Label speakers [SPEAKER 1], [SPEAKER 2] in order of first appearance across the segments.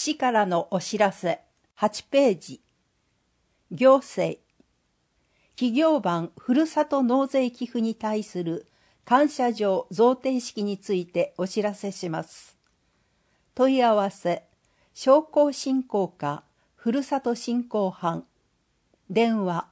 [SPEAKER 1] 市からのお知らせ8ページ。行政。企業版ふるさと納税寄付に対する感謝状贈呈式についてお知らせします。問い合わせ、商工振興課ふるさと振興班。電話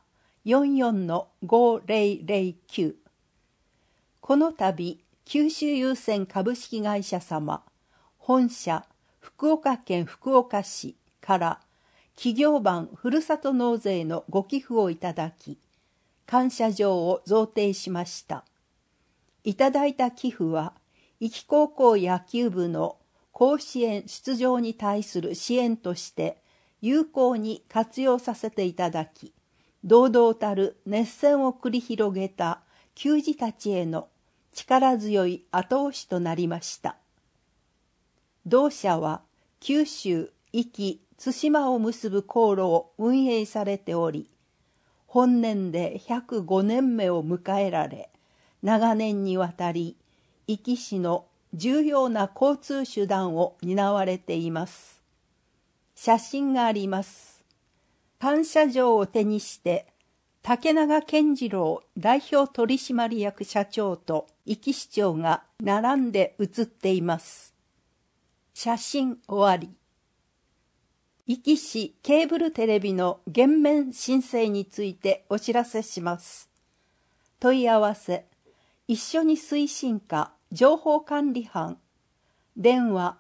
[SPEAKER 1] 44-5009。この度、九州郵船株式会社様、本社、福岡県福岡市から企業版ふるさと納税のご寄付をいただき、感謝状を贈呈しました。いただいた寄付は、壱岐高校野球部の甲子園出場に対する支援として有効に活用させていただき、堂々たる熱戦を繰り広げた球児たちへの力強い後押しとなりました。同社は九州、壱岐、対馬を結ぶ航路を運営されており、本年で105年目を迎えられ、長年にわたり、壱岐市の重要な交通手段を担われています。写真があります。感謝状を手にして、竹永健次郎代表取締役社長と壱岐市長が並んで写っています。写真終わり。壱岐市ケーブルテレビの減免申請についてお知らせします。問い合わせ、一緒に推進課情報管理班。電話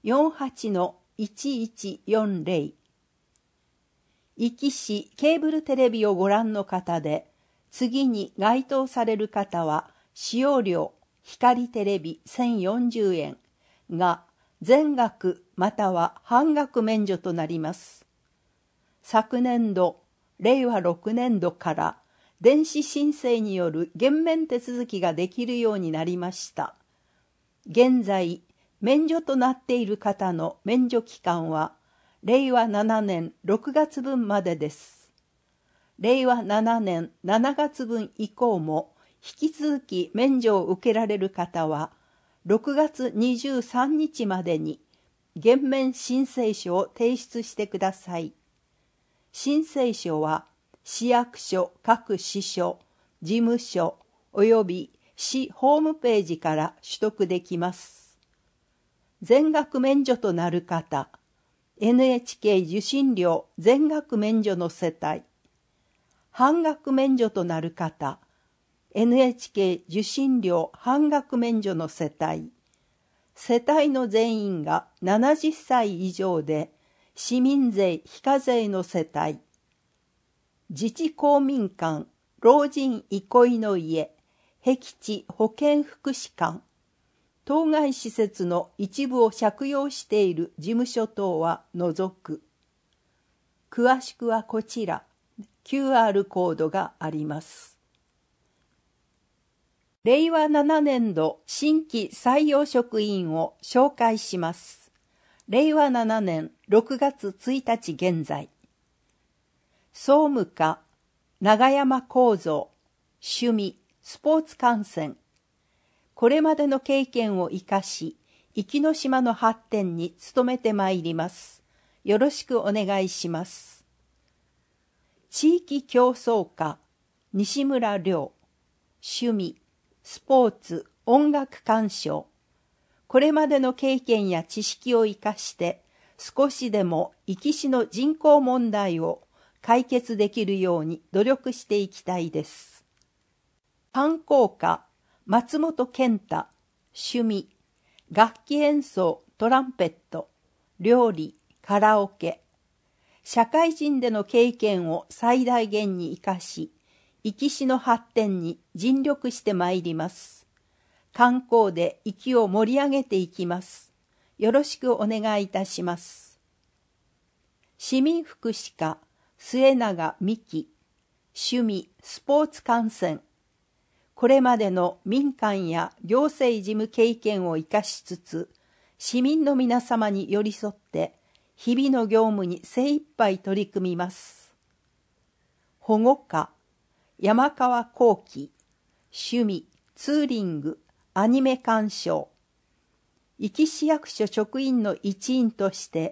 [SPEAKER 1] 48-1140。壱岐市ケーブルテレビをご覧の方で、次に該当される方は、使用料、光テレビ1040円が全額または半額免除となります。昨年度、令和6年度から電子申請による減免手続きができるようになりました。現在、免除となっている方の免除期間は、令和7年6月分までです。令和7年7月分以降も、引き続き免除を受けられる方は、6月23日までに減免申請書を提出してください。申請書は市役所各支所、事務所および市ホームページから取得できます。全額免除となる方、NHK 受信料全額免除の世帯、半額免除となる方、NHK 受信料半額免除の世帯、世帯の全員が70歳以上で市民税非課税の世帯、自治公民館、老人憩いの家、僻地保健福祉館、当該施設の一部を借用している事務所等は除く。詳しくはこちら、QR コードがあります。令和7年度新規採用職員を紹介します。令和7年6月1日現在。総務課、永山幸三、趣味、スポーツ観戦。これまでの経験を生かし、壱岐の島の発展に努めてまいります。よろしくお願いします。地域競争課、西村亮、趣味、スポーツ、音楽鑑賞。これまでの経験や知識を生かして、少しでも壱岐市の人口問題を解決できるように努力していきたいです。観光課、松本健太、趣味、楽器演奏、トランペット、料理、カラオケ。社会人での経験を最大限に生かし、壱岐市の発展に尽力してまいります。観光で壱岐を盛り上げていきます。よろしくお願いいたします。市民福祉課、末永美希、趣味、スポーツ観戦。これまでの民間や行政事務経験を生かしつつ、市民の皆様に寄り添って、日々の業務に精一杯取り組みます。保護課、山川幸喜、趣味、ツーリング、アニメ鑑賞。壱岐市役所職員の一員として、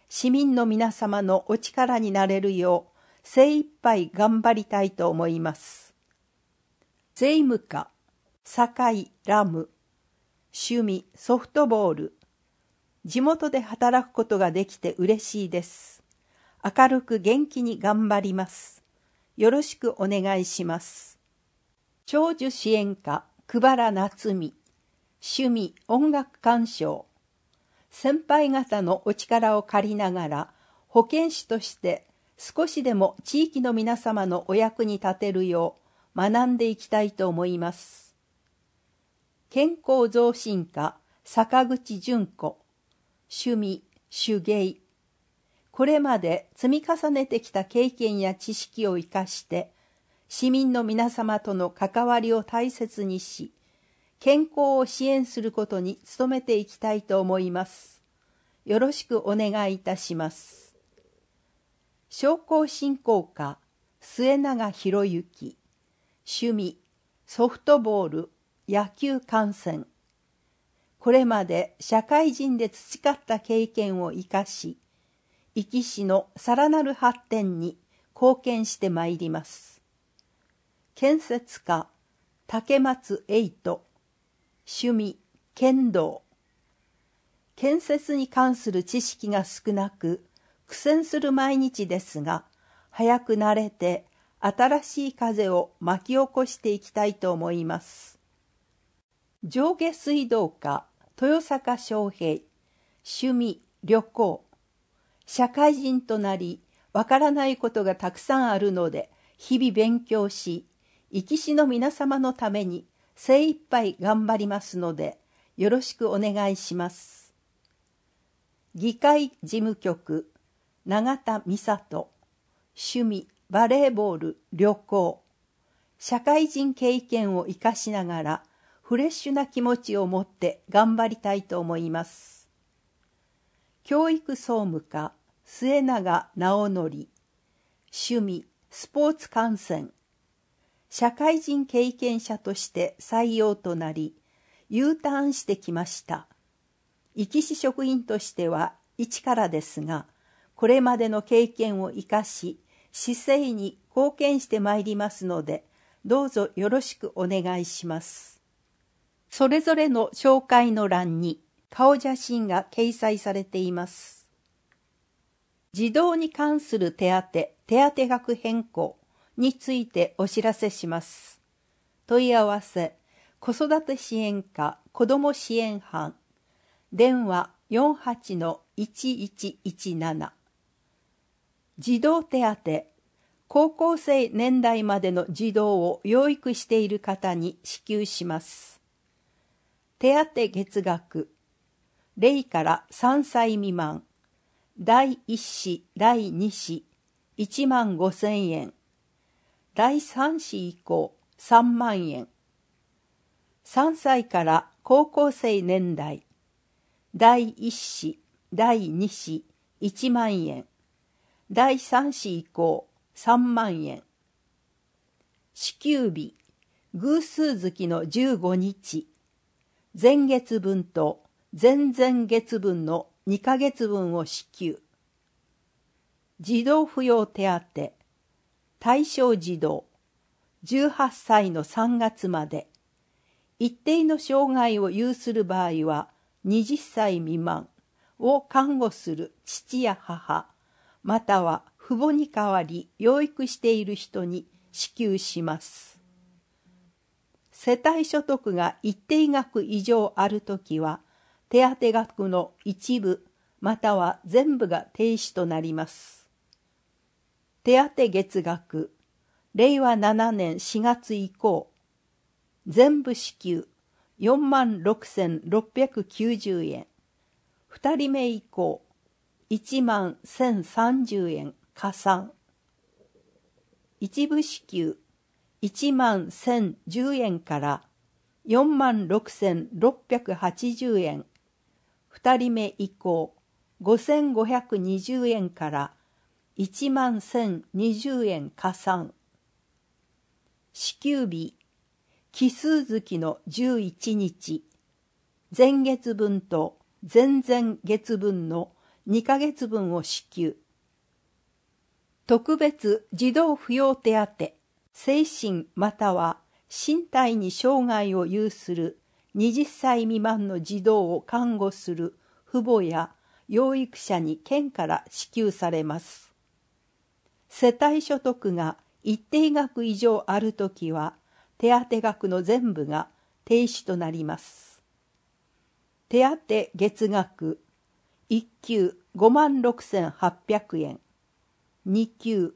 [SPEAKER 1] 市民の皆様のお力になれるよう精一杯頑張りたいと思います。税務課、堺ラム、趣味ソフトボール。地元で働くことができて嬉しいです。明るく元気に頑張ります。よろしくお願いします。長寿支援課、久原夏美、趣味音楽鑑賞。先輩方のお力を借りながら、保健師として少しでも地域の皆様のお役に立てるよう学んでいきたいと思います。健康増進課、坂口純子、趣味手芸。これまで積み重ねてきた経験や知識を生かして、市民の皆様との関わりを大切にし、健康を支援することに努めていきたいと思います。よろしくお願いいたします。商工振興課、末永博之、趣味、ソフトボール、野球観戦。これまで社会人で培った経験を生かし、壱岐市のさらなる発展に貢献してまいります。建設課、竹松栄斗、趣味、剣道。建設に関する知識が少なく、苦戦する毎日ですが、早く慣れて新しい風を巻き起こしていきたいと思います。上下水道課、豊坂翔平、趣味、旅行。社会人となり、わからないことがたくさんあるので、日々勉強し、壱岐市の皆様のために精一杯頑張りますので、よろしくお願いします。議会事務局、永田美里、趣味、バレーボール、旅行。社会人経験を生かしながら、フレッシュな気持ちを持って頑張りたいと思います。教育総務課、末永直則、趣味、スポーツ観戦。社会人経験者として採用となり、U ターンしてきました。壱岐市職員としては一からですが、これまでの経験を生かし、市政に貢献してまいりますので、どうぞよろしくお願いします。それぞれの紹介の欄に顔写真が掲載されています。児童に関する手当額変更についてお知らせします。問い合わせ、子育て支援課子ども支援班、電話 48-1117。児童手当、高校生年代までの児童を養育している方に支給します。手当月額、0から3歳未満、第1子、第2子、15,000円、第3子以降、3万円。3歳から高校生年代、第1子、第2子、1万円、第3子以降、3万円。支給日、偶数月の15日、前月分と前々月分の2ヶ月分を支給。児童扶養手当、対象児童、18歳の3月まで、一定の障害を有する場合は20歳未満を看護する父や母、または父母に代わり養育している人に支給します。世帯所得が一定額以上あるときは、手当額の一部または全部が停止となります。手当月額、令和7年4月以降、全部支給 46,690 円、2人目以降 11,030 円加算、一部支給 11,010 円から46,680 円、2人目以降 5,520 円から11,020 円加算。支給日、奇数月の11日、前月分と前々月分の 2ヶ月分を支給。特別児童扶養手当、精神または身体に障害を有する20歳未満の児童を看護する父母や養育者に県から支給されます。世帯所得が一定額以上あるときは、手当額の全部が停止となります。手当月額、1級56,800円、2級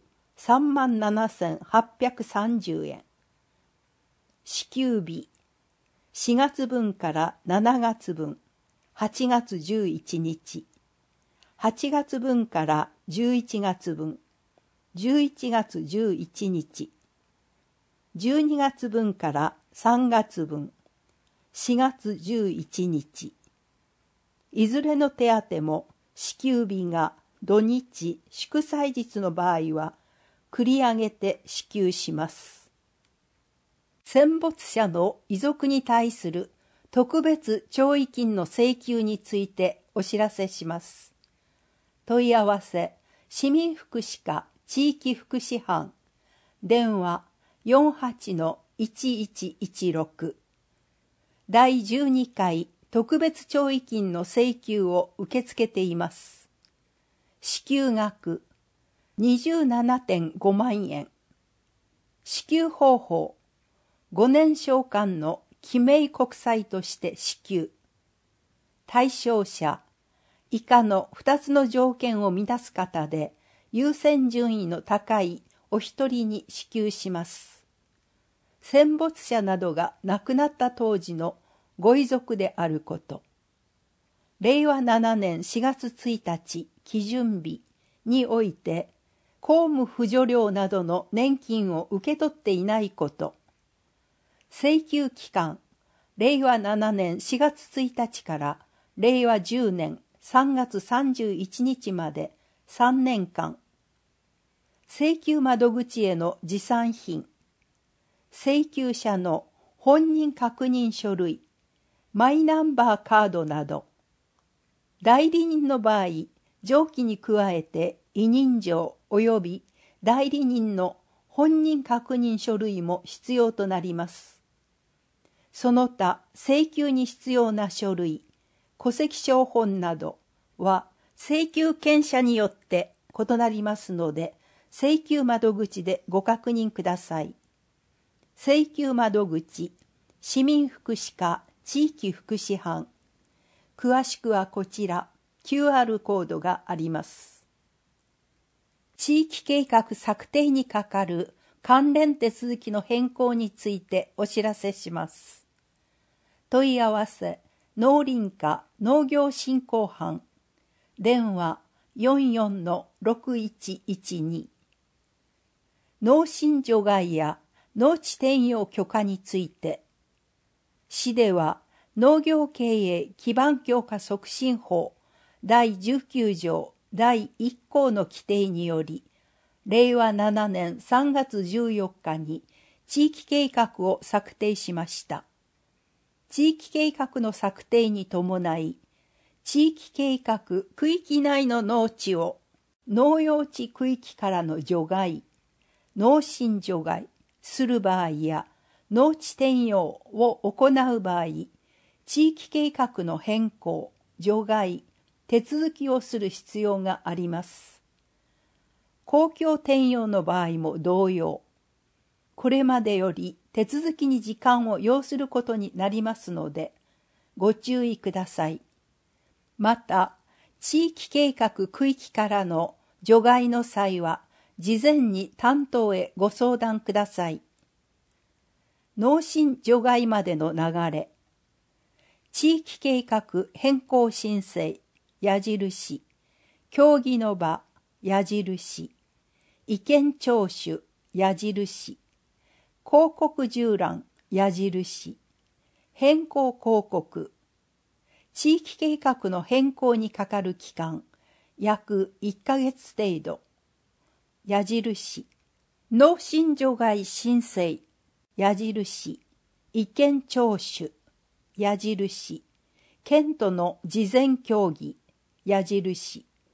[SPEAKER 1] 37,830円。支給日、4月分から7月分、8月11日。8月分から11月分、11月11日。12月分から3月分、4月11日。いずれの手当も支給日が土日、祝祭日の場合は繰り上げて支給します。戦没者の遺族に対する特別弔慰金の請求についてお知らせします。問い合わせ、市民福祉課地域福祉班、電話 48-1116。第12回特別弔慰金の請求を受け付けています。支給額 27.5 万円。支給方法、5年償還の記名国債として支給。対象者、以下の2つの条件を満たす方で、優先順位の高いお一人に支給します。戦没者などが亡くなった当時のご遺族であること。令和7年4月1日基準日において、公務扶助料などの年金を受け取っていないこと。請求期間、令和7年4月1日から令和10年3月31日まで3年間。請求窓口への持参品。請求者の本人確認書類、マイナンバーカードなど。代理人の場合、上記に加えて委任状及び代理人の本人確認書類も必要となります。その他、請求に必要な書類、戸籍抄本などは請求権者によって異なりますので、請求窓口でご確認ください。請求窓口、市民福祉課地域福祉班。詳しくはこちら、QR コードがあります。地域計画策定にかかる関連手続きの変更についてお知らせします。問い合わせ、農林課農業振興班。電話 44-6112。農心除外や農地転用許可について、市では農業経営基盤強化促進法第19条第1項の規定により、令和7年3月14日に地域計画を策定しました。地域計画の策定に伴い、地域計画区域内の農地を農用地区域からの除外、農心除外する場合や農地転用を行う場合、地域計画の変更、除外、手続きをする必要があります。公共転用の場合も同様、これまでより手続きに時間を要することになりますので、ご注意ください。また、地域計画区域からの除外の際は、事前に担当へご相談ください。農心除外までの流れ。地域計画変更申請、矢印。協議の場、矢印。意見聴取、矢印。広告縦覧、矢印。変更広告。地域計画の変更にかかる期間、約1ヶ月程度。矢印。農心除外申請、矢印。意見聴取、矢印。県との事前協議、矢印。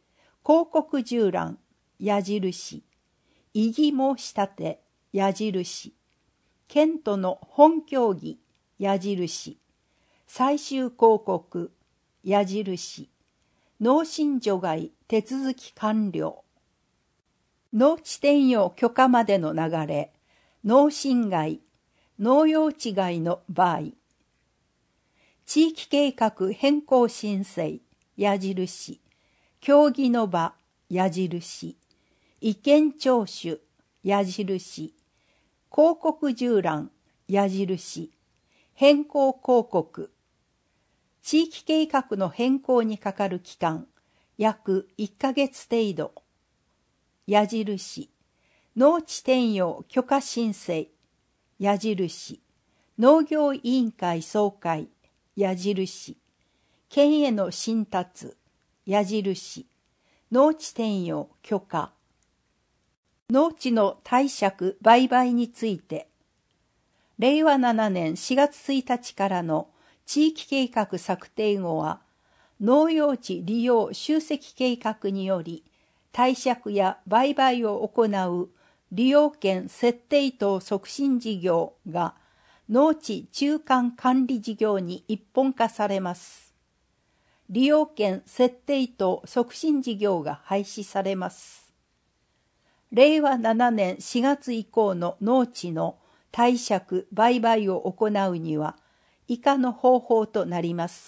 [SPEAKER 1] 広告従覧、矢印、異議申し立て、矢印、県都の本協議、矢印、最終広告、矢印、農心除外手続き完了。農地転用許可までの流れ、農心外、農用地外の場合。地域計画変更申請、矢印、協議の場、矢印、意見聴取、矢印、広告従覧、矢印、変更広告。地域計画の変更にかかる期間、約1ヶ月程度。矢印、農地転用許可申請、矢印、農業委員会総会、矢印、県への申達、矢印、農地転用許可。農地の貸借売買について、令和7年4月1日からの地域計画策定後は、農用地利用集積計画により、貸借や売買を行う利用権設定等促進事業が農地中間管理事業に一本化されます。利用権設定等促進事業が廃止されます。令和7年4月以降の農地の貸借売買を行うには以下の方法となります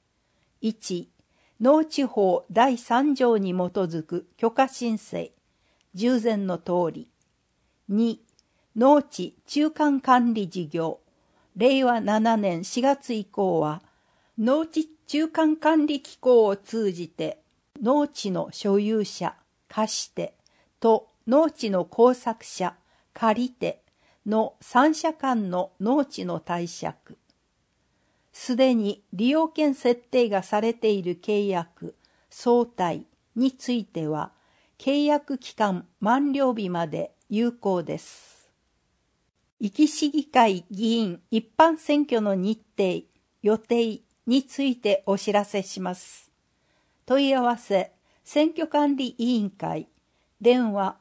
[SPEAKER 1] 。1、農地法第3条に基づく許可申請、従前の通り。2、農地中間管理事業、令和7年4月以降は、農地中間管理機構を通じて、農地の所有者、貸手と農地の耕作者、借り手の3者間の農地の貸借。すでに利用権設定がされている契約、相対については、契約期間満了日まで有効です。壱岐市議会議員一般選挙の日程、予定についてお知らせします。問い合わせ、選挙管理委員会、電話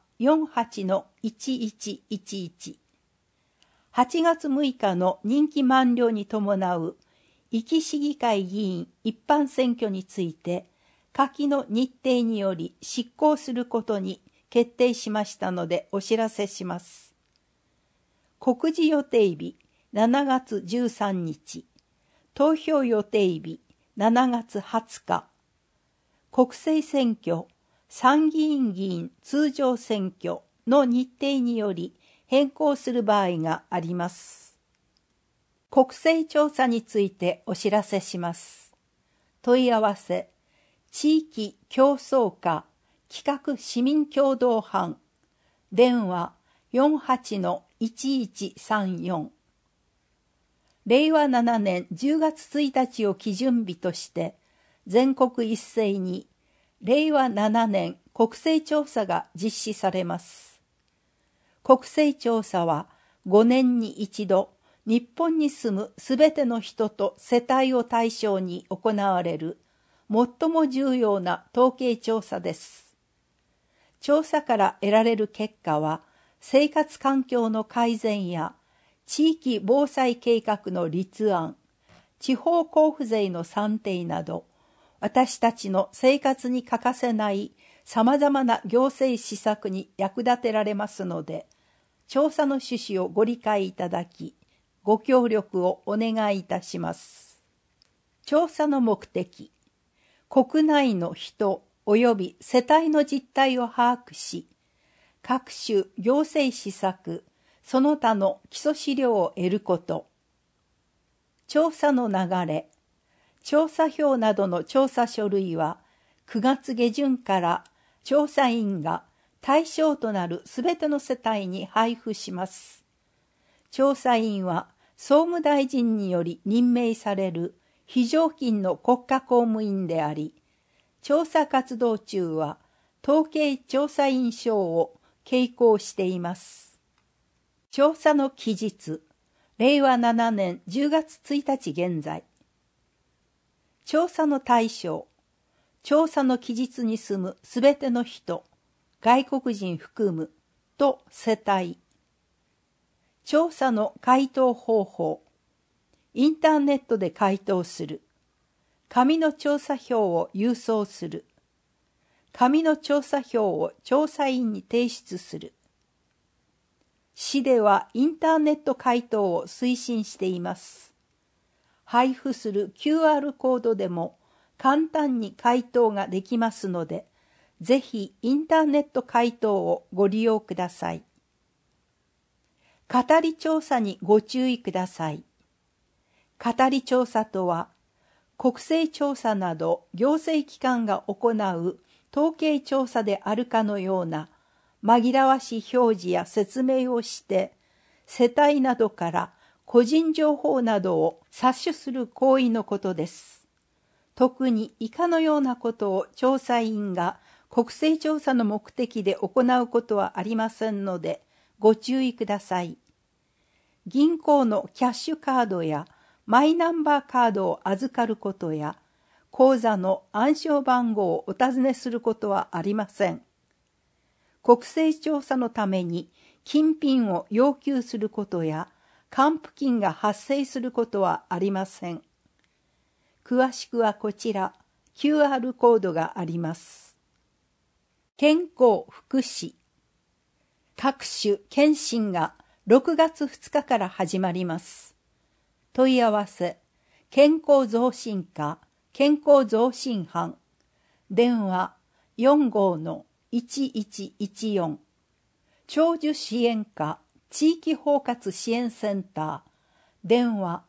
[SPEAKER 1] 48-1111。8月6日の任期満了に伴う壱岐市議会議員一般選挙について、下記の日程により執行することに決定しましたのでお知らせします。告示予定日7月13日、投票予定日7月20日、国政選挙、参議院議員通常選挙の日程により変更する場合があります。国勢調査についてお知らせします。問い合わせ、地域競争課企画市民共同班、電話 48-1134。令和7年10月1日を基準日として、全国一斉に令和7年国勢調査が実施されます。国勢調査は5年に一度、日本に住むすべての人と世帯を対象に行われる最も重要な統計調査です。調査から得られる結果は、生活環境の改善や地域防災計画の立案、地方交付税の算定など、私たちの生活に欠かせない様々な行政施策に役立てられますので、調査の趣旨をご理解いただき、ご協力をお願いいたします。調査の目的、国内の人及び世帯の実態を把握し、各種行政施策、その他の基礎資料を得ること。調査の流れ、調査票などの調査書類は9月下旬から調査員が対象となるすべての世帯に配布します。調査員は総務大臣により任命される非常勤の国家公務員であり、調査活動中は統計調査員証を携行しています。調査の期日、令和7年10月1日現在。調査の対象、 調査の期日に住むすべての人、外国人含むと世帯。調査の回答方法。インターネットで回答する。紙の調査票を郵送する。紙の調査票を調査員に提出する。市ではインターネット回答を推進しています。配布する QR コードでも簡単に回答ができますので、ぜひインターネット回答をご利用ください。語り調査にご注意ください。語り調査とは、国勢調査など行政機関が行う統計調査であるかのような紛らわしい表示や説明をして、世帯などから個人情報などを搾取する行為のことです。特に以下のようなことを調査員が国勢調査の目的で行うことはありませんので、ご注意ください。銀行のキャッシュカードやマイナンバーカードを預かることや、口座の暗証番号をお尋ねすることはありません。国勢調査のために金品を要求することや、還付金が発生することはありません。詳しくはこちら、QR コードがあります。健康福祉。各種検診が6月2日から始まります。問い合わせ、健康増進課、健康増進班、電話45-1114、長寿支援課、地域包括支援センター、電話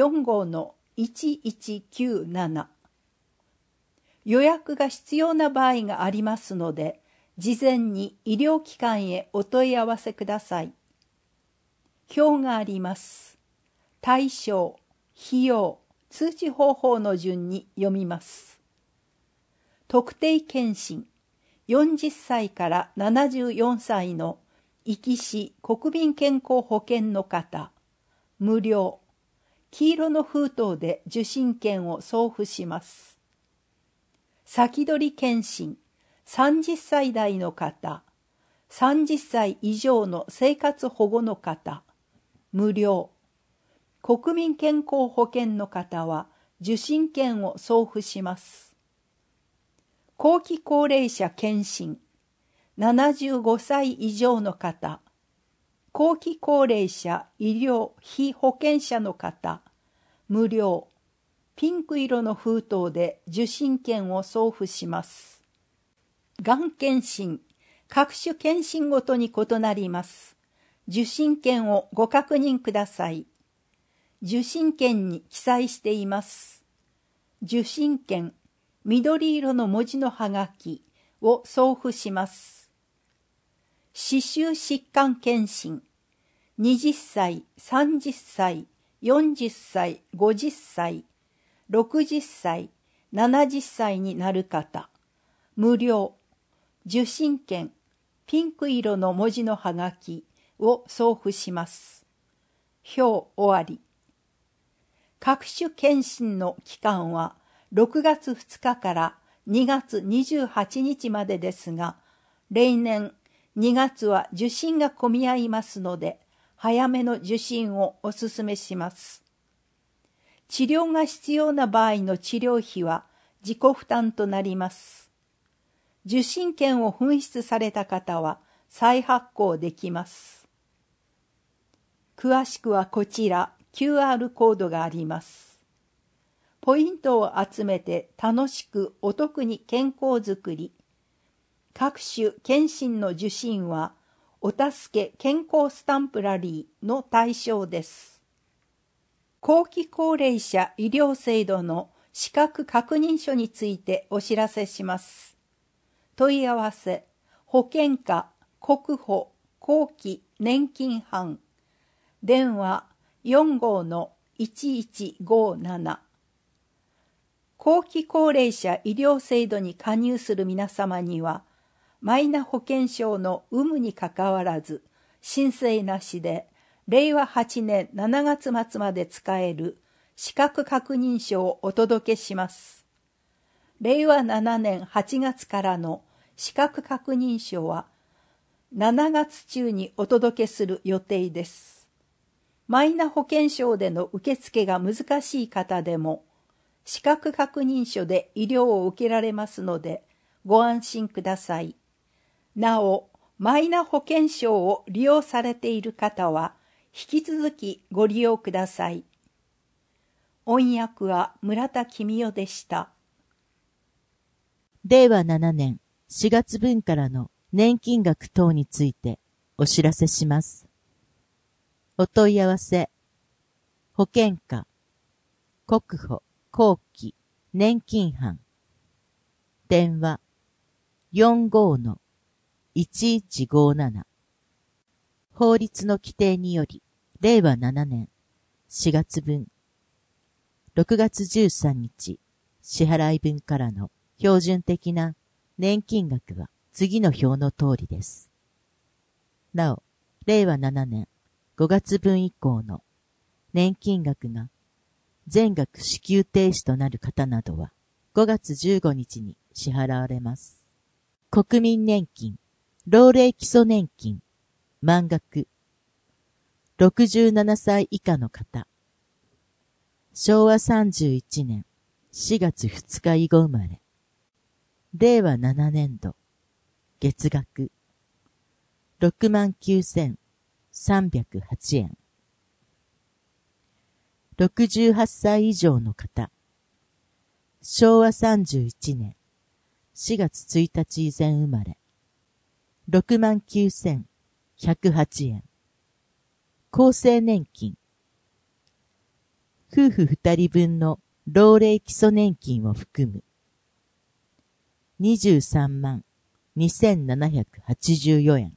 [SPEAKER 1] 45-1197。予約が必要な場合がありますので、事前に医療機関へお問い合わせください。表があります。対象、費用、通知方法の順に読みます。特定健診、40歳から74歳の壱岐市国民健康保険の方、無料。黄色の封筒で受診券を送付します。先取り健診、30歳代の方、30歳以上の生活保護の方、無料。国民健康保険の方は受診券を送付します。後期高齢者健診、75歳以上の方、後期高齢者医療被保険者の方、無料。ピンク色の封筒で受診券を送付します。がん検診、各種検診ごとに異なります。受診券をご確認ください。受診券に記載しています。受診券、緑色の文字のはがきを送付します。歯周疾患検診、20歳、30歳、40歳、50歳、60歳、70歳になる方、無料。受診券、ピンク色の文字のはがきを送付します。表終わり。各種検診の期間は6月2日から2月28日までですが、例年2月は受診が混み合いますので、早めの受診をお勧めします。治療が必要な場合の治療費は自己負担となります。受診券を紛失された方は再発行できます。詳しくはこちら QR コードがあります。ポイントを集めて楽しくお得に健康づくり。各種検診の受診はお助け健康スタンプラリーの対象です。後期高齢者医療制度の資格確認書についてお知らせします。問い合わせ、保険課、国保、後期年金班、電話45-1157。後期高齢者医療制度に加入する皆様には、マイナ保険証の有無にかかわらず、申請なしで、令和8年7月末まで使える資格確認書をお届けします。 令和7年8月からの資格確認書は7月中にお届けする予定です。マイナ保険証での受付が難しい方でも、資格確認書で医療を受けられますので、ご安心ください。なお、マイナ保険証を利用されている方は、引き続きご利用ください。音訳は村田公代でした。
[SPEAKER 2] 令和7年4月分からの年金額等についてお知らせします。お問い合わせ、保険課、国保、後期、年金班。電話、45-1157。法律の規定により、令和7年4月分、6月13日支払い分からの標準的な年金額は次の表の通りです。なお、令和7年5月分以降の年金額が全額支給停止となる方などは5月15日に支払われます。国民年金、老齢基礎年金、満額、67歳以下の方、昭和31年4月2日以後生まれ、令和7年度、月額、69,308 円。68歳以上の方、昭和31年4月1日以前生まれ、69,108 円。厚生年金、夫婦2人分の老齢基礎年金を含む、23万2,784 円。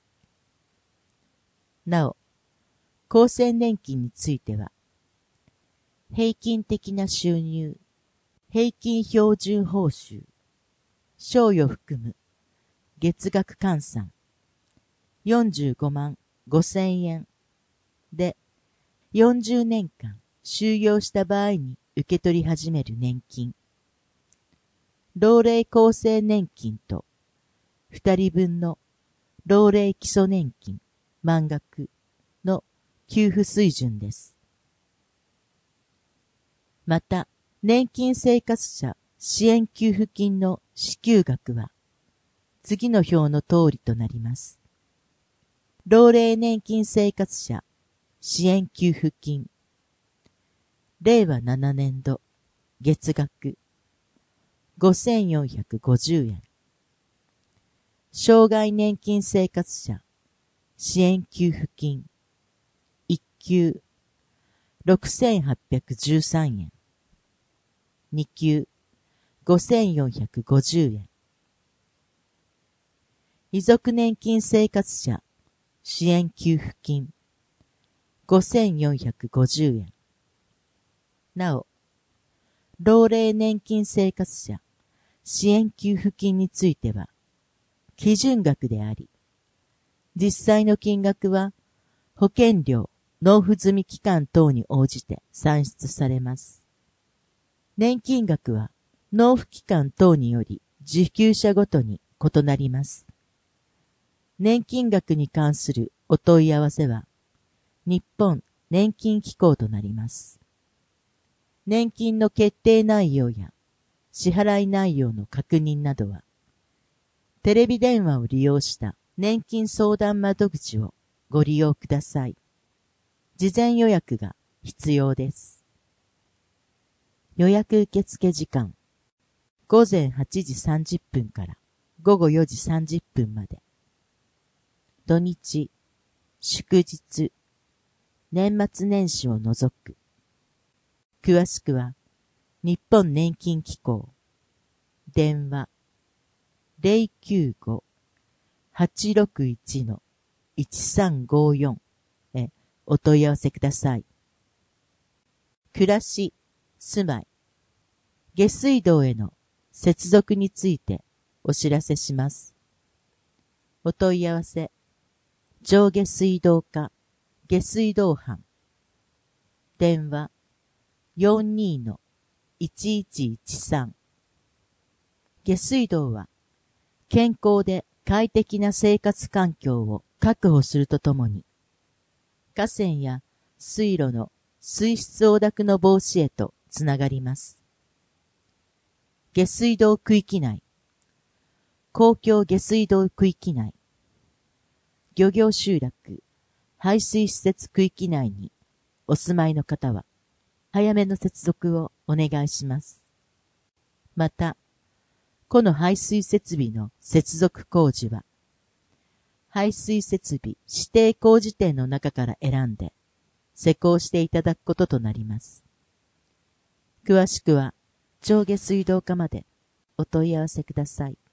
[SPEAKER 2] なお、厚生年金については、平均的な収入、平均標準報酬、賞与含む、月額換算、45万5,000円で、40年間就業した場合に受け取り始める年金、老齢厚生年金と、2人分の老齢基礎年金満額の給付水準です。また、年金生活者支援給付金の支給額は、次の表の通りとなります。老齢年金生活者支援給付金、令和7年度月額5,450 円。障害年金生活者支援給付金、1級6,813 円。2級5,450 円。遺族年金生活者支援給付金、5,450 円。なお、老齢年金生活者支援給付金については、基準額であり、実際の金額は保険料、納付済期間等に応じて算出されます。年金額は納付期間等により受給者ごとに異なります。年金額に関するお問い合わせは、日本年金機構となります。年金の決定内容や支払い内容の確認などは、テレビ電話を利用した年金相談窓口をご利用ください。事前予約が必要です。予約受付時間、午前8時30分から午後4時30分まで。土日、祝日、年末年始を除く。詳しくは、日本年金機構、電話、095-861-1354 へお問い合わせください。暮らし、住まい、下水道への接続についてお知らせします。お問い合わせ、上下水道課、下水道班。電話、42-1113。 下水道は、健康で快適な生活環境を確保するとともに、河川や水路の水質汚濁の防止へとつながります。下水道区域内、公共下水道区域内、漁業集落、排水施設区域内にお住まいの方は、早めの接続をお願いします。また、この排水設備の接続工事は、排水設備指定工事店の中から選んで施工していただくこととなります。詳しくは上下水道課までお問い合わせください。